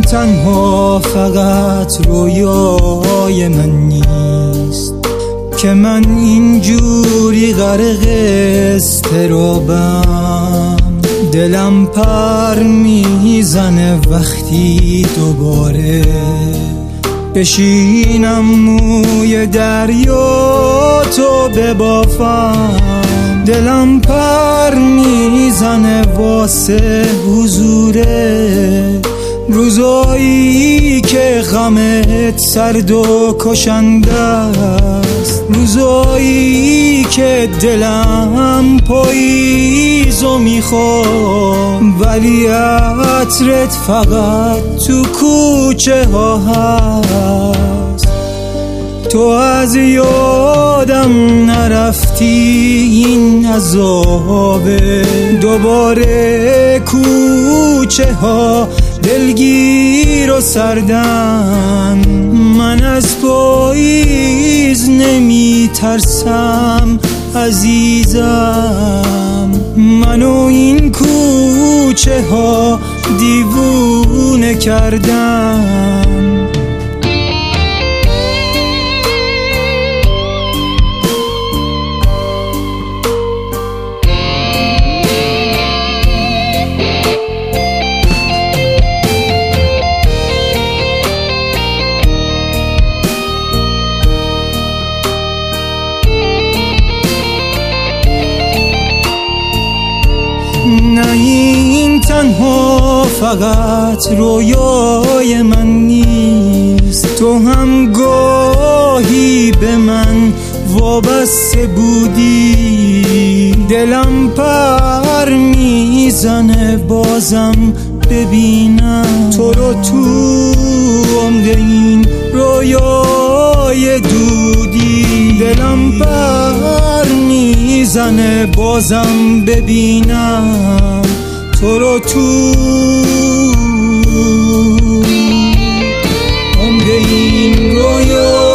تنها فقط رویای من نیست که من اینجوری غرق اضطرابم. دلم پر میزنه وقتی دوباره بشینم موی دریا تو ببافم. دلم پر میزنه واسه حضوره روزایی که غمت سرد و کشنده است، روزایی که دلم پاییزو میخوام ولی عطرت فقط تو کوچه ها هست. تو از یادم نرفتی این عذابه، دوباره کوچه ها دلگیر و سردن. من از پاییز نمی ترسم عزیزم، منو این کوچه ها دیوونه کردن. نه این تنها فقط رویای من نیست، تو هم گاهی به من وابسته بودی. دلم پر میزنه بازم ببینم تو رو تو عمق این رویای دودی. دلم پر میزنه بازم ببینم تو رو تو عمق این رویای